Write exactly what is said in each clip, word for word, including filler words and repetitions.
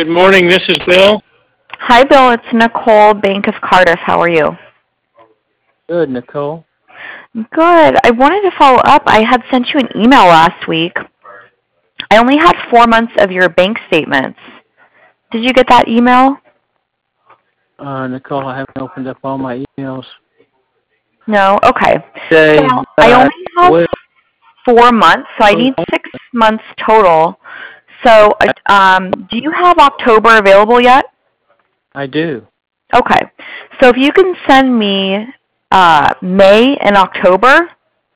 Good morning. This is Bill. Hi, Bill. It's Nicole, Bank of Cardiff. How are you? Good, Nicole. Good. I wanted to follow up. I had sent you an email last week. I only had four months of your bank statements. Did you get that email? Uh, Nicole, I haven't opened up all my emails. No? Okay. Say, So I uh, only have what- four months, so I need six months total. So um, do you have October available yet? I do. Okay. So if you can send me uh, May and October,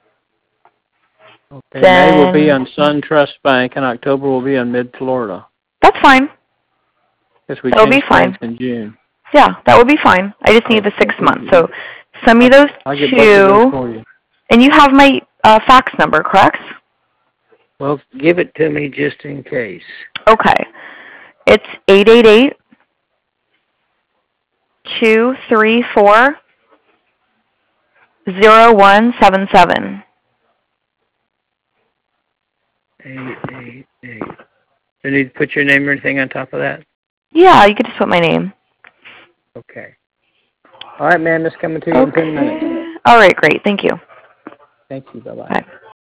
Okay, then May will be on SunTrust Bank, and October will be on Mid-Florida. That's fine. Because we That'll be changed fine. banks in June. Yeah, that would be fine. I just need the six months. So send me those I'll get both of those two. for you. And you have my uh, fax number, correct? Well, give it to me just in case. Okay. It's eight eight eight, two three four, zero one seven seven. Eight, eight, eight. Do you need to put your name or anything on top of that? Yeah, you could just put my name. Okay. All right, ma'am. It's coming to you Okay. in ten minutes. All right, great. Thank you. Thank you. Bye-bye. Bye.